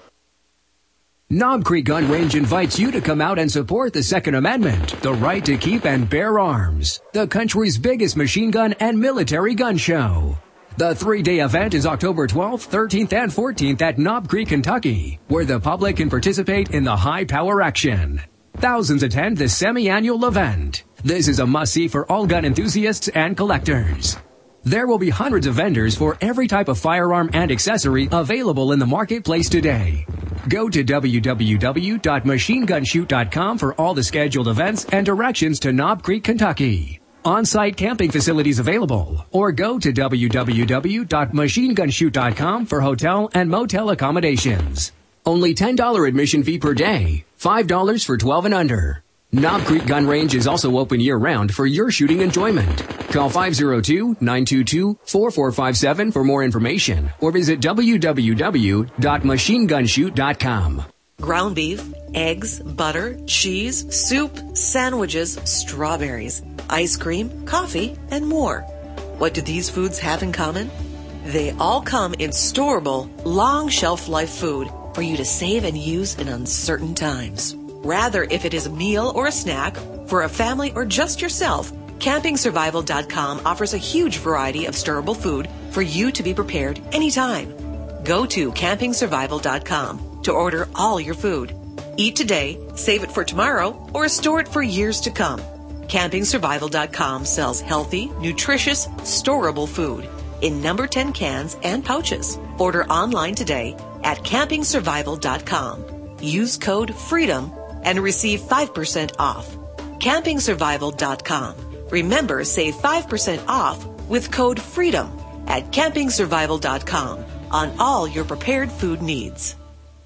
Knob Creek Gun Range invites you to come out and support the Second Amendment, the right to keep and bear arms, the country's biggest machine gun and military gun show. The 3-day event is October 12th, 13th, and 14th at Knob Creek, Kentucky, where the public can participate in the high-power action. Thousands attend the semi-annual event. This is a must-see for all gun enthusiasts and collectors. There will be hundreds of vendors for every type of firearm and accessory available in the marketplace today. Go to www.machinegunshoot.com for all the scheduled events and directions to Knob Creek, Kentucky. On-site camping facilities available, or go to www.machinegunshoot.com for hotel and motel accommodations. Only $10 admission fee per day, $5 for 12 and under. Knob Creek Gun Range is also open year-round for your shooting enjoyment. Call 502-922-4457 for more information or visit www.machinegunshoot.com. Ground beef, eggs, butter, cheese, soup, sandwiches, strawberries, ice cream, coffee, and more. What do these foods have in common? They all come in storable, long shelf life food for you to save and use in uncertain times. Rather, if it is a meal or a snack, for a family or just yourself, CampingSurvival.com offers a huge variety of storable food for you to be prepared anytime. Go to CampingSurvival.com to order all your food. Eat today, save it for tomorrow, or store it for years to come. CampingSurvival.com sells healthy, nutritious, storable food in number 10 cans and pouches. Order online today at CampingSurvival.com. Use code FREEDOM and receive 5% off. CampingSurvival.com. Remember, save 5% off with code FREEDOM at CampingSurvival.com on all your prepared food needs.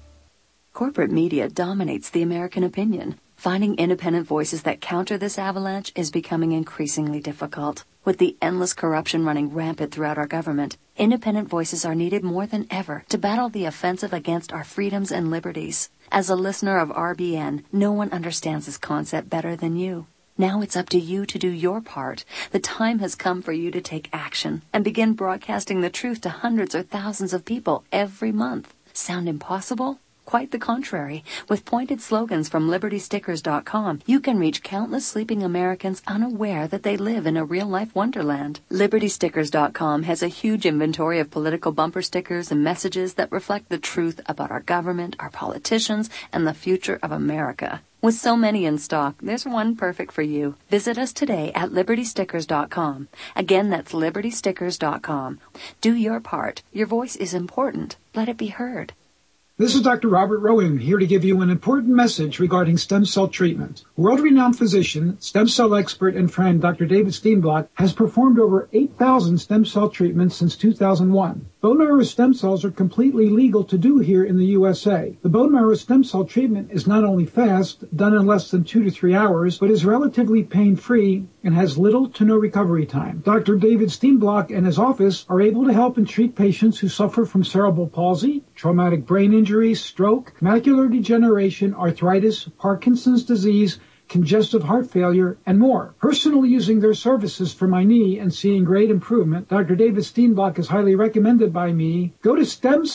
Corporate media dominates the American opinion. Finding independent voices that counter this avalanche is becoming increasingly difficult. With the endless corruption running rampant throughout our government, independent voices are needed more than ever to battle the offensive against our freedoms and liberties. As a listener of RBN, no one understands this concept better than you. Now it's up to you to do your part. The time has come for you to take action and begin broadcasting the truth to hundreds or thousands of people every month. Sound impossible? Quite the contrary. With pointed slogans from LibertyStickers.com, you can reach countless sleeping Americans unaware that they live in a real-life wonderland. LibertyStickers.com has a huge inventory of political bumper stickers and messages that reflect the truth about our government, our politicians, and the future of America. With so many in stock, there's one perfect for you. Visit us today at LibertyStickers.com. Again, that's LibertyStickers.com. Do your part. Your voice is important. Let it be heard. This is Dr. Robert Rowan here to give you an important message regarding stem cell treatment. World-renowned physician, stem cell expert, and friend Dr. David Steenblock has performed over 8,000 stem cell treatments since 2001. Bone marrow stem cells are completely legal to do here in the USA. The bone marrow stem cell treatment is not only fast, done in less than 2 to 3 hours, but is relatively pain-free and has little to no recovery time. Dr. David Steenblock and his office are able to help and treat patients who suffer from cerebral palsy, traumatic brain injury, stroke, macular degeneration, arthritis, Parkinson's disease, congestive heart failure, and more. Personally using their services for my knee and seeing great improvement, Dr. David Steenblock is highly recommended by me. Go to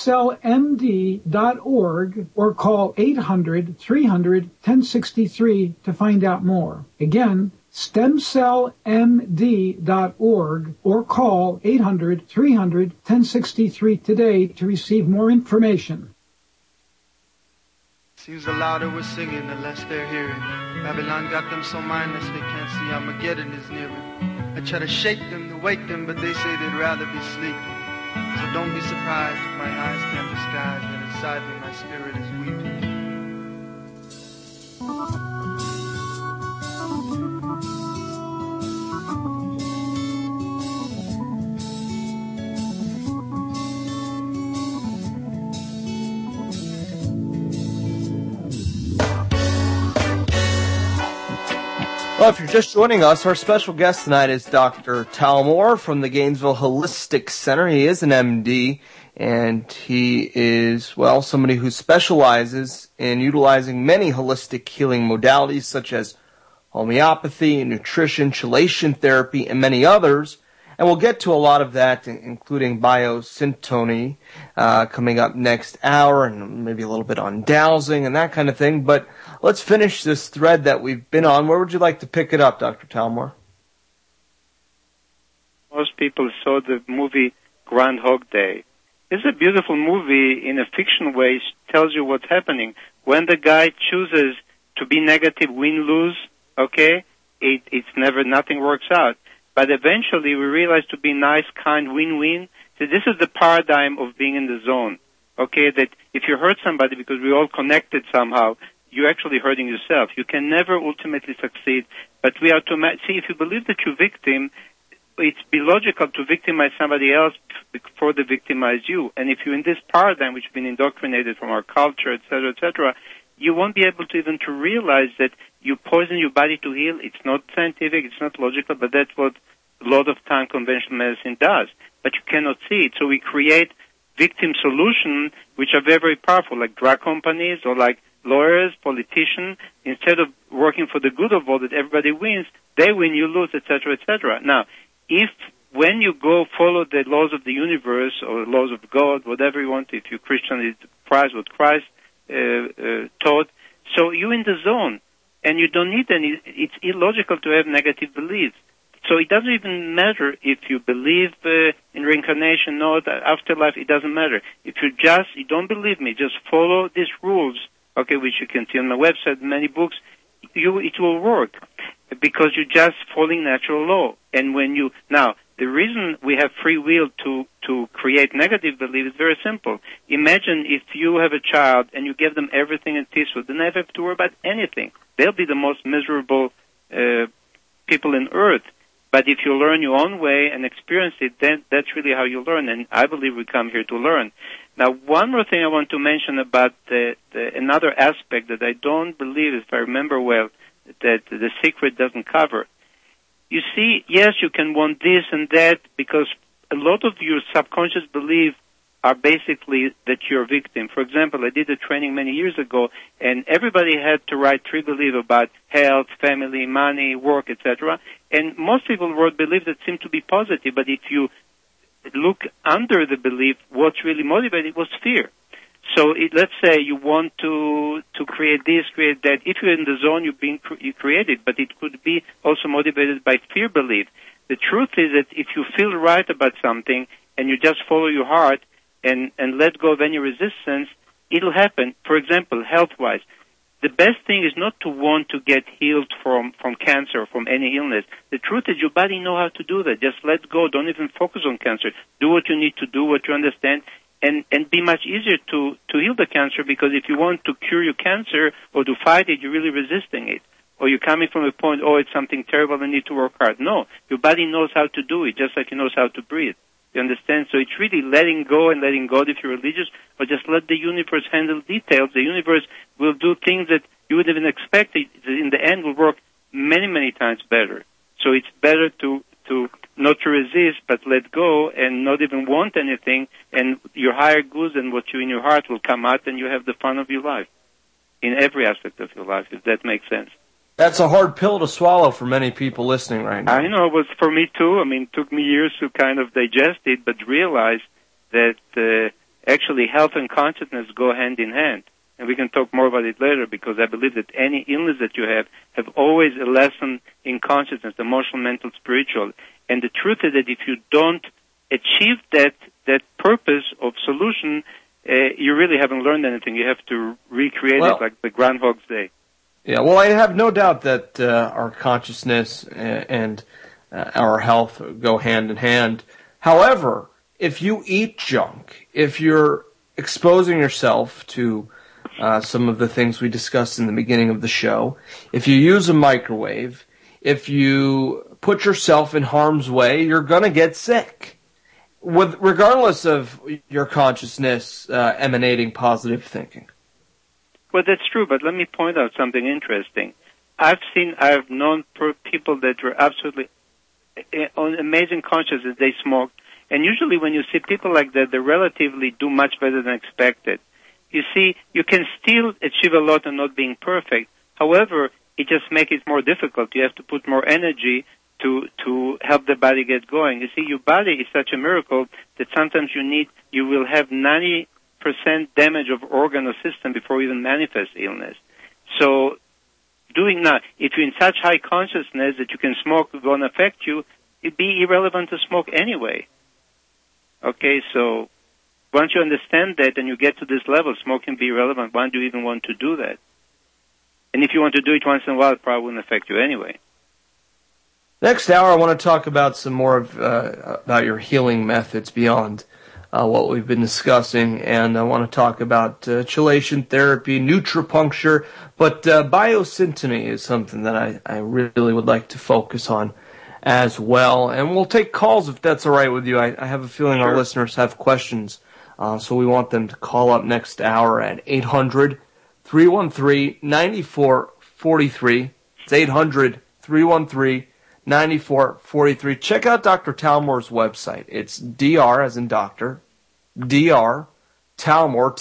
stemcellmd.org or call 800-300-1063 to find out more. Again, stemcellmd.org or call 800-300-1063 today to receive more information. Seems the louder we're singing, the less they're hearing. Babylon got them so mindless they can't see Armageddon is nearing. I try to shake them, to wake them, but they say they'd rather be sleeping. So don't be surprised if my eyes can't disguise that inside me my spirit is weeping. Well, if you're just joining us, our special guest tonight is Dr. Tal Moore from the Gainesville Holistic Center. He is an MD, and he is, well, somebody who specializes in utilizing many holistic healing modalities such as homeopathy, nutrition, chelation therapy, and many others. And we'll get to a lot of that, including biosyntony, coming up next hour, and maybe a little bit on dowsing and that kind of thing. But let's finish this thread that we've been on. Where would you like to pick it up, Dr. Talmor? Most people saw the movie Groundhog Day. It's a beautiful movie in a fiction way. It tells you what's happening. When the guy chooses to be negative, win-lose, okay, it's never, nothing works out. But eventually we realize to be nice, kind, win-win. So this is the paradigm of being in the zone. Okay, that if you hurt somebody because we're all connected somehow, you're actually hurting yourself. You can never ultimately succeed. But we are to see, if you believe that you're victim, it's be logical to victimize somebody else before they victimize you. And if you're in this paradigm, which has been indoctrinated from our culture, et cetera, you won't be able to even to realize that you poison your body to heal. It's not scientific, it's not logical, but that's what a lot of time conventional medicine does. But you cannot see it. So we create victim solutions which are very, very powerful, like drug companies or like lawyers, politicians. Instead of working for the good of all, that everybody wins, they win, you lose, etc., etc. Now, if when you go follow the laws of the universe or laws of God, whatever you want, if you're Christian, it's Christ, what Christ taught, so you're in the zone, and you don't need any. It's illogical to have negative beliefs. So it doesn't even matter if you believe in reincarnation, no, afterlife, it doesn't matter. If you don't believe me, just follow these rules, okay, which you can see on my website, many books, it will work, because you're just following natural law. And now, the reason we have free will to create negative belief is very simple. Imagine if you have a child and you give them everything in peaceful, they never have to worry about anything. They'll be the most miserable people on earth. But if you learn your own way and experience it, then that's really how you learn. And I believe we come here to learn. Now, one more thing I want to mention about another aspect that I don't believe, if I remember well, that The Secret doesn't cover. You see, yes, you can want this and that, because a lot of your subconscious beliefs are basically that you're a victim. For example, I did a training many years ago, and everybody had to write 3 beliefs about health, family, money, work, etc. And most people wrote beliefs that seemed to be positive, but if you look under the belief, what's really motivated was fear. So let's say you want to create this, create that. If you're in the zone, you create it, but it could be also motivated by fear belief. The truth is that if you feel right about something and you just follow your heart and let go of any resistance, it'll happen. For example, health-wise, the best thing is not to want to get healed from cancer, from any illness. The truth is your body knows how to do that. Just let go. Don't even focus on cancer. Do what you need to do, what you understand, and be much easier to heal the cancer, because if you want to cure your cancer or to fight it, you're really resisting it. Or you're coming from a point, it's something terrible, I need to work hard. No, your body knows how to do it, just like it knows how to breathe. You understand? So it's really letting go and letting God if you're religious, or just let the universe handle details. The universe will do things that you wouldn't even expect. In the end, will work many, many times better. So it's better to not to resist, but let go and not even want anything, and your higher goods and what you in your heart will come out, and you have the fun of your life in every aspect of your life, if that makes sense. That's a hard pill to swallow for many people listening right now. I know, it was for me too. I mean, it took me years to kind of digest it, but realize that actually health and consciousness go hand in hand. And we can talk more about it later, because I believe that any illness that you have always a lesson in consciousness, emotional, mental, spiritual. And the truth is that if you don't achieve that purpose of solution, you really haven't learned anything. You have to recreate it like the Groundhog's Day. Yeah, well, I have no doubt that our consciousness and our health go hand in hand. However, if you eat junk, if you're exposing yourself to some of the things we discussed in the beginning of the show, if you use a microwave, if you put yourself in harm's way, you're going to get sick, regardless of your consciousness emanating positive thinking. Well, that's true, but let me point out something interesting. I've known people that were absolutely on amazing consciousness, they smoked, and usually when you see people like that, they relatively do much better than expected. You see, you can still achieve a lot and not being perfect. However, it just makes it more difficult. You have to put more energy to help the body get going. You see, your body is such a miracle that sometimes you will have 90% damage of organ or system before you even manifest illness. So if you're in such high consciousness that you can smoke going to affect you, it'd be irrelevant to smoke anyway. Okay, so once you understand that and you get to this level, smoking be irrelevant. Why do you even want to do that? And if you want to do it once in a while, it probably wouldn't affect you anyway. Next hour, I want to talk about some more about your healing methods beyond what we've been discussing, and I want to talk about chelation therapy, nutripuncture, but biosyntony is something that I really would like to focus on as well. And we'll take calls if that's all right with you. I have a feeling our listeners have questions, so we want them to call up next hour at 800-345-3776. 800-313-9443. It's 800-313-9443. Check out Dr. Talmore's website. It's DR as in doctor, DR Talmore,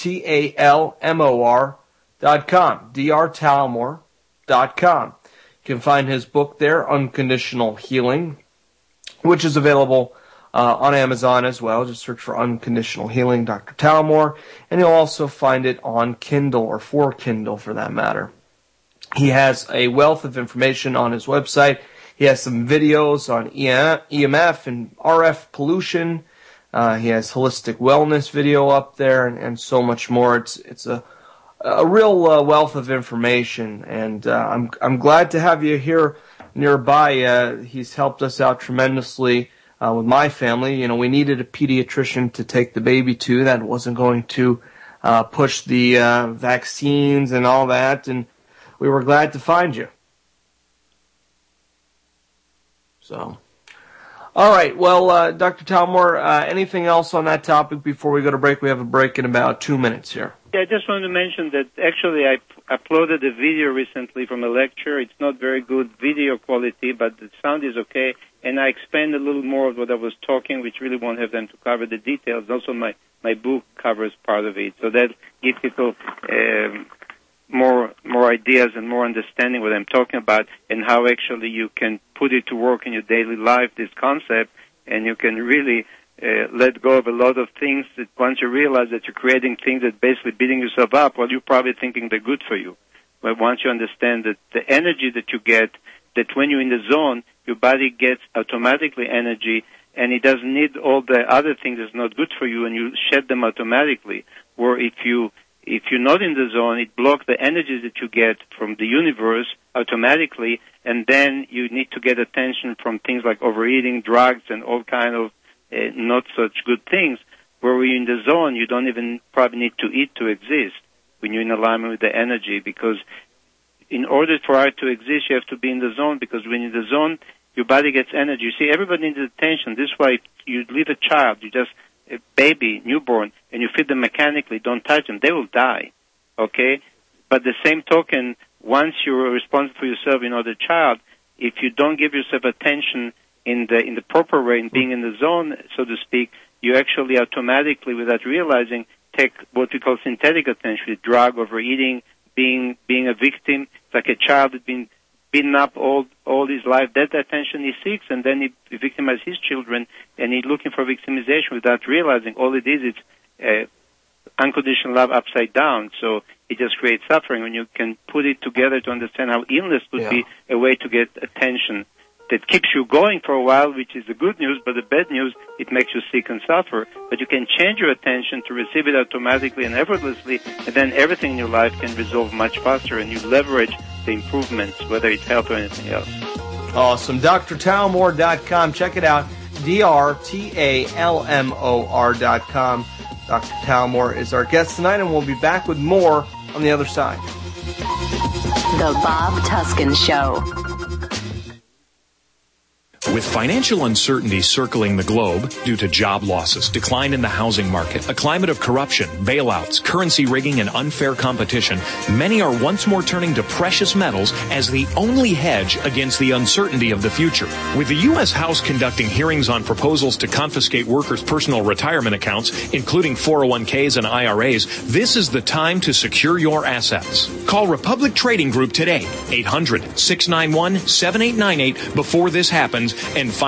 TALMOR.com, drtalmore.com. You can find his book there, Unconditional Healing, which is available on Amazon as well. Just search for Unconditional Healing, Dr. Talmore, and you'll also find it on Kindle, or for Kindle for that matter. He has a wealth of information on his website. He has some videos on EMF and RF pollution. He has holistic wellness video up there, and so much more. It's a real wealth of information, and I'm glad to have you here nearby. He's helped us out tremendously with my family. You know, we needed a pediatrician to take the baby to that wasn't going to push the vaccines and all that, and we were glad to find you. So, all right. Well, Dr. Talmore, anything else on that topic before we go to break? We have a break in about 2 minutes here. Yeah, I just wanted to mention that actually I uploaded a video recently from a lecture. It's not very good video quality, but the sound is okay. And I expand a little more of what I was talking, which really won't have them to cover the details. Also, my book covers part of it. So that gives people more ideas and more understanding what I'm talking about and how actually you can put it to work in your daily life, this concept, and you can really let go of a lot of things that once you realize that you're creating things that basically beating yourself up, well, you're probably thinking they're good for you. But once you understand that the energy that you get, that when you're in the zone, your body gets automatically energy, and it doesn't need all the other things that's not good for you, and you shed them automatically. Where if you're not in the zone, it blocks the energy that you get from the universe automatically, and then you need to get attention from things like overeating, drugs, and all kind of not such good things. Where you're in the zone, you don't even probably need to eat to exist when you're in alignment with the energy, because in order for it to exist, you have to be in the zone, because when you're in the zone, your body gets energy. You see, everybody needs attention. This is why you leave a child, you just a baby, newborn, and you feed them mechanically, don't touch them, they will die, okay? But the same token, once you're responsible for yourself, you're not a child, if you don't give yourself attention in the proper way, in being in the zone, so to speak, you actually automatically, without realizing, take what we call synthetic attention, drug, overeating, being a victim. It's like a child that's been beaten up all his life. That attention he seeks, and then he victimizes his children, and he's looking for victimization without realizing all it is unconditional love upside down. So it just creates suffering. When you can put it together to understand how illness could be a way to get attention that keeps you going for a while, which is the good news, but the bad news, it makes you sick and suffer. But you can change your attention to receive it automatically and effortlessly, and then everything in your life can resolve much faster, and you leverage the improvements, whether it's health or anything else. Awesome. drtalmore.com. Check it out. drtalmor.com. Dr. Talmore is our guest tonight, and we'll be back with more on the other side. The Bob Tuskin Show. With financial uncertainty circling the globe due to job losses, decline in the housing market, a climate of corruption, bailouts, currency rigging, and unfair competition, many are once more turning to precious metals as the only hedge against the uncertainty of the future. With the U.S. House conducting hearings on proposals to confiscate workers' personal retirement accounts, including 401ks and IRAs, this is the time to secure your assets. Call Republic Trading Group today, 800-691-7898 before this happens, and